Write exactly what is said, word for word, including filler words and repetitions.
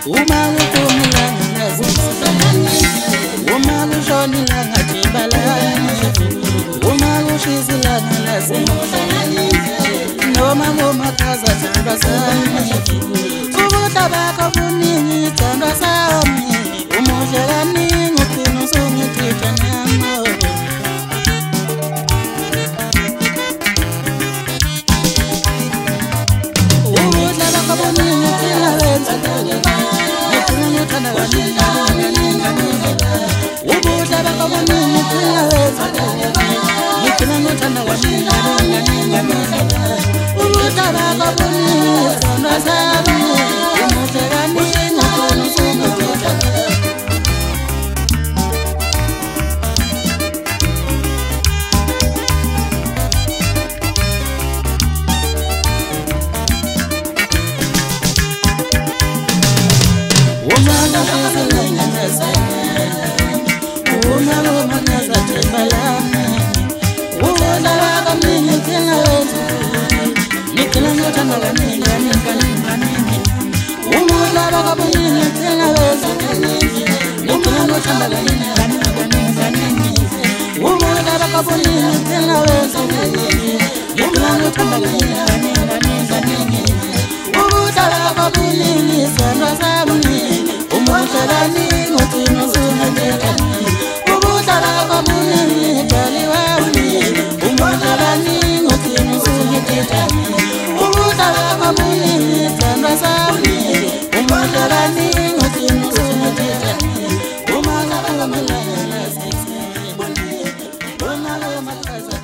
uma uphumilanga nazisalani uma kushonilanga jibalani uma kushisilanga nazisalani noma ngomakhaza thandwa sami ubuhle bakho buningi thandwa sami umuhle kaningi ugcina usungithetha nami ubuhle bakho buningi thina wenza ngithina ngithanda kaningi ubuhle bakho buningi thina wenza ngithina ngithanda kaningi ubuhle bakho buningi thandwa sami umuhle kaningi ugcina usungithetha Uma